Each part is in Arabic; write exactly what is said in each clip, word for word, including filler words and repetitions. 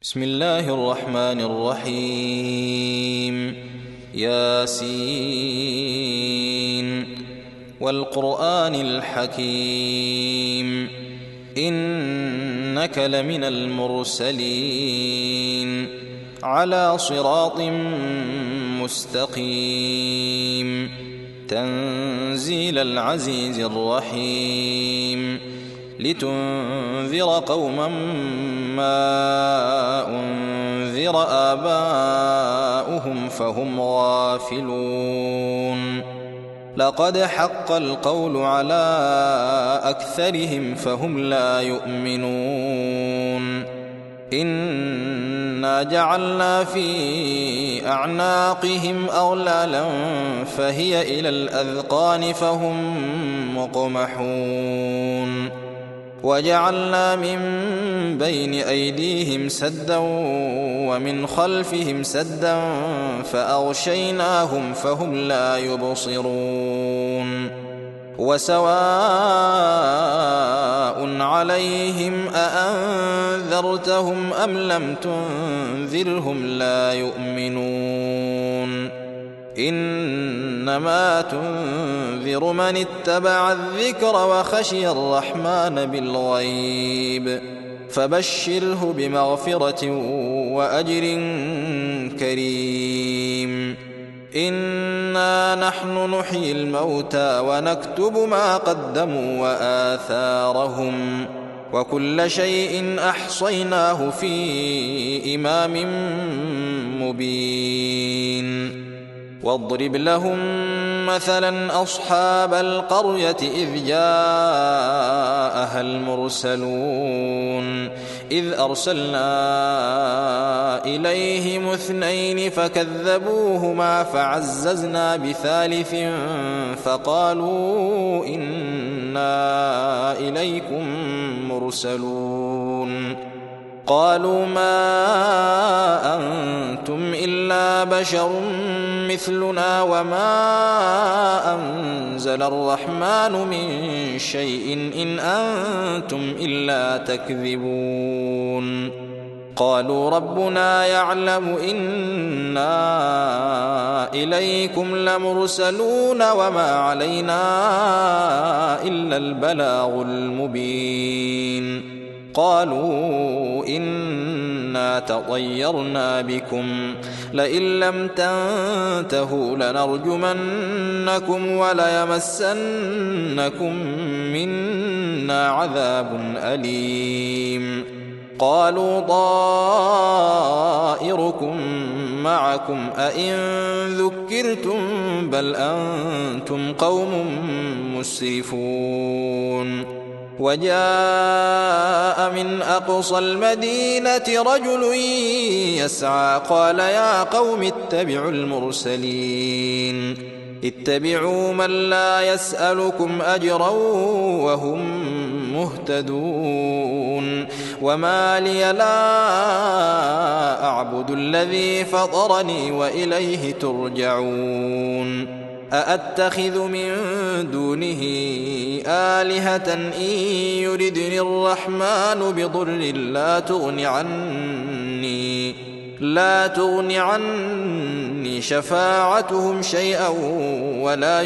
بسم الله الرحمن الرحيم. ياسين والقرآن الحكيم إنك لمن المرسلين على صراط مستقيم تنزيل العزيز الرحيم لتنذر قوما ما أنذر آباؤهم فهم غافلون لقد حق القول على أكثرهم فهم لا يؤمنون إنا جعلنا في أعناقهم أغلالا فهي إلى الأذقان فهم مقمحون وجعلنا من بين أيديهم سدا ومن خلفهم سدا فأغشيناهم فهم لا يبصرون وسواء عليهم أأنذرتهم أم لم تنذرهم لا يؤمنون إنما تنذر من اتبع الذكر وخشي الرحمن بالغيب فبشره بمغفرة وأجر كريم. إنا نحن نحيي الموتى ونكتب ما قدموا وآثارهم وكل شيء أحصيناه في إمام مبين. واضرب لهم مثلا أصحاب القرية إذ جاءها المرسلون إذ أرسلنا إليهم اثنين فكذبوهما فعززنا بثالث فقالوا إنا إليكم مرسلون قالوا ما أنتم إلا بشر مثلنا وما أنزل الرحمن من شيء إن أنتم إلا تكذبون قالوا ربنا يعلم إنا إليكم لمرسلون وما علينا إلا البلاغ المبين. قالوا إنا تطيرنا بكم لئن لم تنتهوا لنرجمنكم وليمسنكم منا عذاب أليم. قالوا طائركم معكم أئن ذكرتم بل أنتم قوم مسرفون. وجاء من أقصى المدينة رجل يسعى قال يا قوم اتبعوا المرسلين اتبعوا من لا يسألكم أجرا وهم مهتدون. وما لي لا أعبد الذي فطرني وإليه ترجعون. أأتخذ من دونه آلهة إن يردني الرحمن بضر لا تغن عني لا تغن عني شفاعتهم شيئا ولا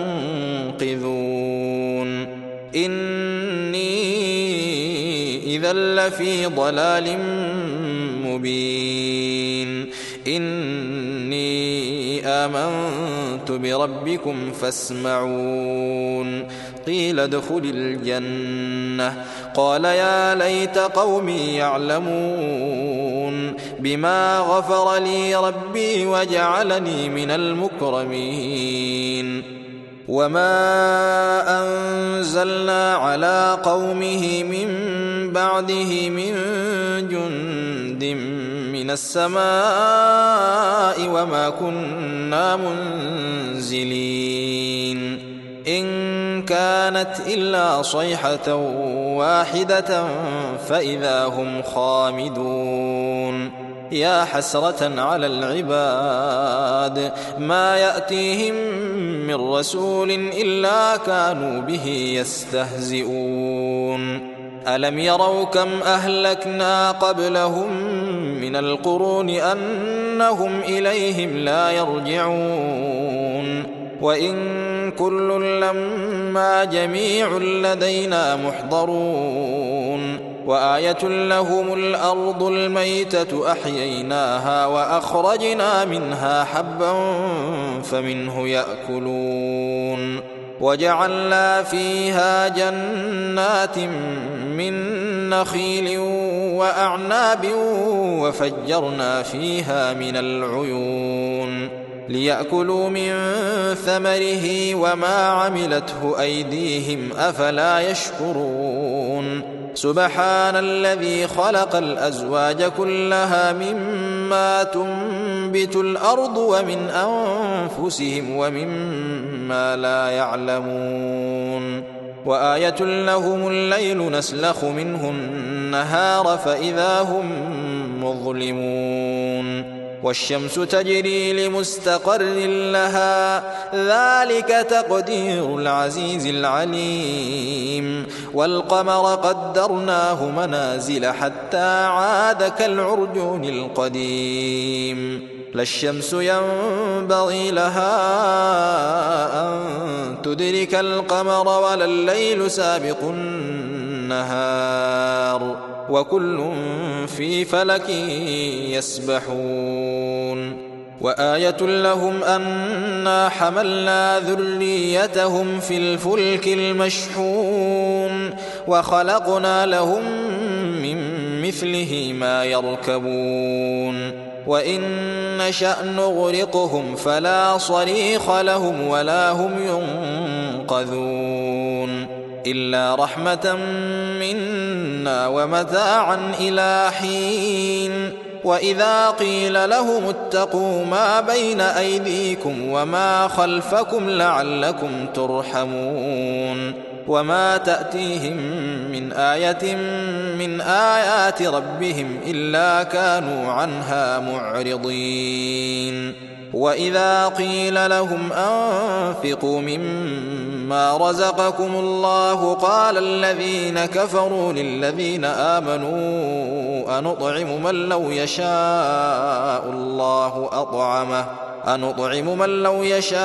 ينقذون. إني إذا لفي ضلال مبين. إني آمنت بربكم فاسمعون. قيل ادخل الجنة قال يا ليت قومي يعلمون بما غفر لي ربي وجعلني من المكرمين. وما أنزلنا على قومه من بعده من جند من السماء وما كنا منزلين. إن كانت إلا صيحة واحدة فإذا هم خامدون. يا حسرة على العباد ما يأتيهم من رسول إلا كانوا به يستهزئون. ألم يروا كم أهلكنا قبلهم من القرون أنهم إليهم لا يرجعون وإن كل لما جميع لدينا محضرون وآية لهم الأرض الميتة أحييناها وأخرجنا منها حبا فمنه يأكلون وجعلنا فيها جنات من نخيل وأعناب وفجرنا فيها من العيون ليأكلوا من ثمره وما عملته أيديهم أفلا يشكرون سبحان الذي خلق الأزواج كلها مما تنبت الأرض ومن أنفسهم ومما لا يعلمون وآية لهم الليل نسلخ منه النهار فإذا هم مظلمون والشمس تجري لمستقر لها ذلك تقدير العزيز العليم والقمر قدرناه منازل حتى عاد كالعرجون القديم لا الشمس ينبغي لها أن تدرك القمر ولا الليل سابق النهار وكل في فلك يسبحون وآية لهم أنا حملنا ذريتهم في الفلك المشحون وخلقنا لهم من مثله ما يركبون وإن نشأ نغرقهم فلا صريخ لهم ولا هم ينقذون إلا رحمة منا ومتاعا إلى حين وإذا قيل لهم اتقوا ما بين أيديكم وما خلفكم لعلكم ترحمون وما تأتيهم من آية من آيات ربهم إلا كانوا عنها معرضين وإذا قيل لهم أنفقوا مما رزقكم الله قال الذين كفروا للذين آمنوا أنطعم من لو يشاء الله أطعمه أنطعم من لو يشاء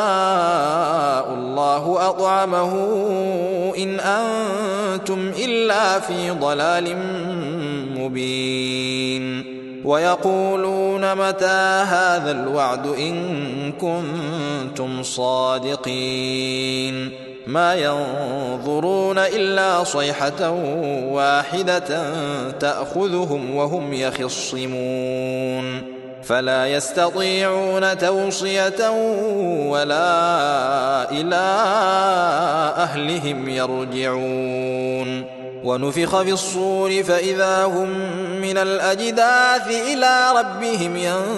الله أطعمه إن أنتم إلا في ضلال مبين ويقولون متى هذا الوعد إن كنتم صادقين ما ينظرون إلا صيحة واحدة تأخذهم وهم يخصمون فلا يستطيعون توصية ولا إلى أهلهم يرجعون ونفخ في الصور فإذا هم من الأجداث إلى ربهم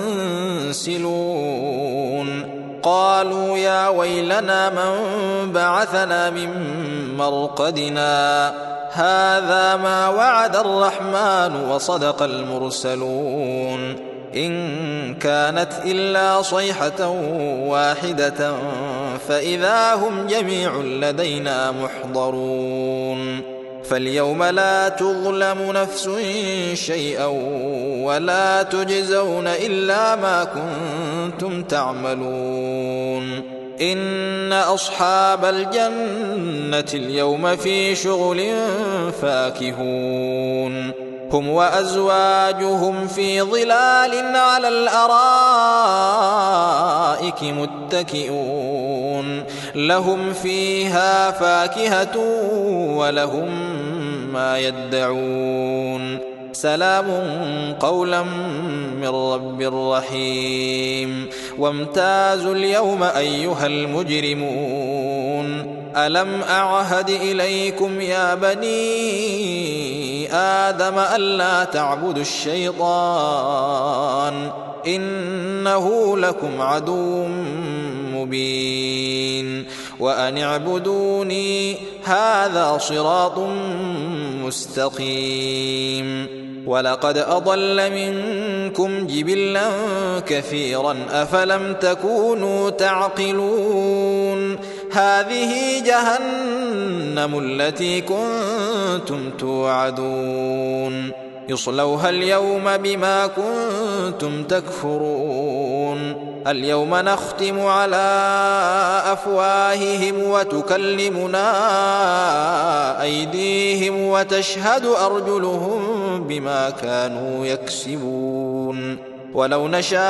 ينسلون قالوا يا ويلنا من بعثنا من مرقدنا هذا ما وعد الرحمن وصدق المرسلون إن كانت إلا صيحة واحدة فإذا هم جميع لدينا محضرون فاليوم لا تظلم نفس شيئا ولا تجزون إلا ما كنتم تعملون إن أصحاب الجنة اليوم في شغل فاكهون هم وأزواجهم في ظلال على الأرائك متكئون لهم فيها فاكهة ولهم ما يدعون سلام قولا من رب رحيم وامتازوا اليوم أيها المجرمون ألم أعهد إليكم يا بني آدم ألا تعبدوا الشيطان إنه لكم عدو مبين وأن اعبدوني هذا صراط مستقيم ولقد أضل منكم جبلا كثيرا أفلم تكونوا تعقلون هذه جهنم التي كنتم توعدون اصلوها اليوم بما كنتم تكفرون اليوم نختم على أفواههم وتكلمنا أيديهم وتشهد أرجلهم بما كانوا يكسبون ولو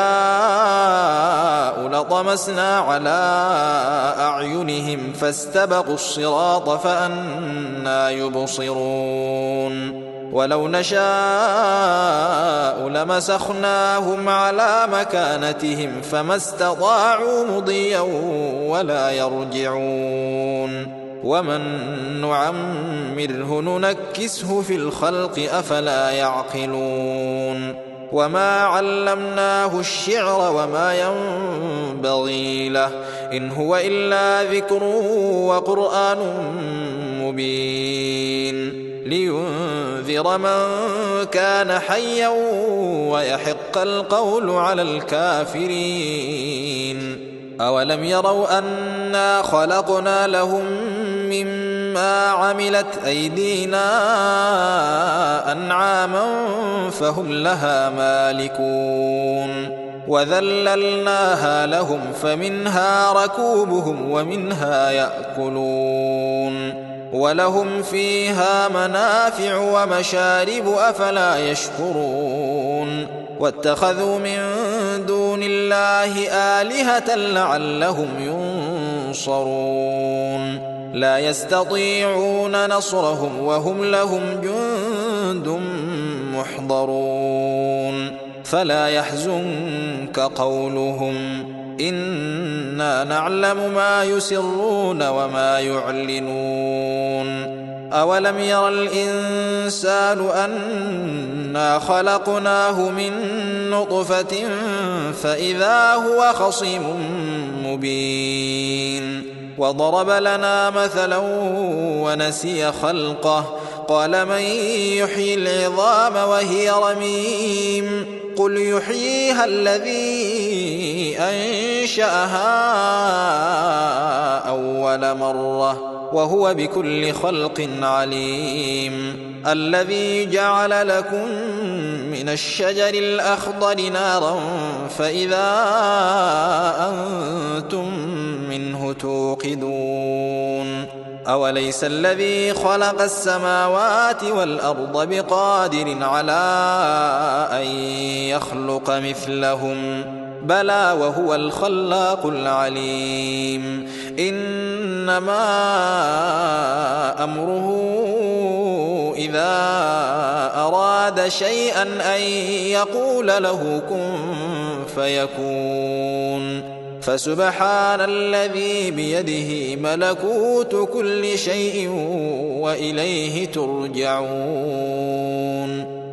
نشاء لطمسنا على أعينهم فاستبقوا الصراط فأنى يبصرون ولو نشاء لمسخناهم على مكانتهم فما استطاعوا مضيا ولا يرجعون ومن نعمره ننكسه في الخلق أفلا يعقلون وما علمناه الشعر وما ينبغي له إن هو إلا ذكر وقرآن مبين لينذر من كان حيا ويحق القول على الكافرين أولم يروا أنا خلقنا لهم مما عملت أيدينا أنعاما فهم لها مالكون وذللناها لهم فمنها ركوبهم ومنها يأكلون ولهم فيها منافع ومشارب أفلا يشكرون واتخذوا من دون الله آلهة لعلهم ينصرون لا يستطيعون نصرهم وهم لهم جند محضرون فلا يحزنك قولهم إنا نعلم ما يسرون وما يعلنون أولم ير الإنسان أنا خلقناه من نطفة فإذا هو خصيم مبين وضرب لنا مثلا ونسي خلقه قال من يحيي العظام وهي رميم قل يحييها الذي أنشأها أول مرة وهو بكل خلق عليم الذي جعل لكم من الشجر الأخضر نارا فإذا أنتم منه توقدون أوليس الذي خلق السماوات والأرض بقادر على أن يخلق مثلهم بلى وهو الخلاق العليم إنما أمره إذا أراد شيئا أن يقول له كن فيكون فسبحان الذي بيده ملكوت كل شيء وإليه ترجعون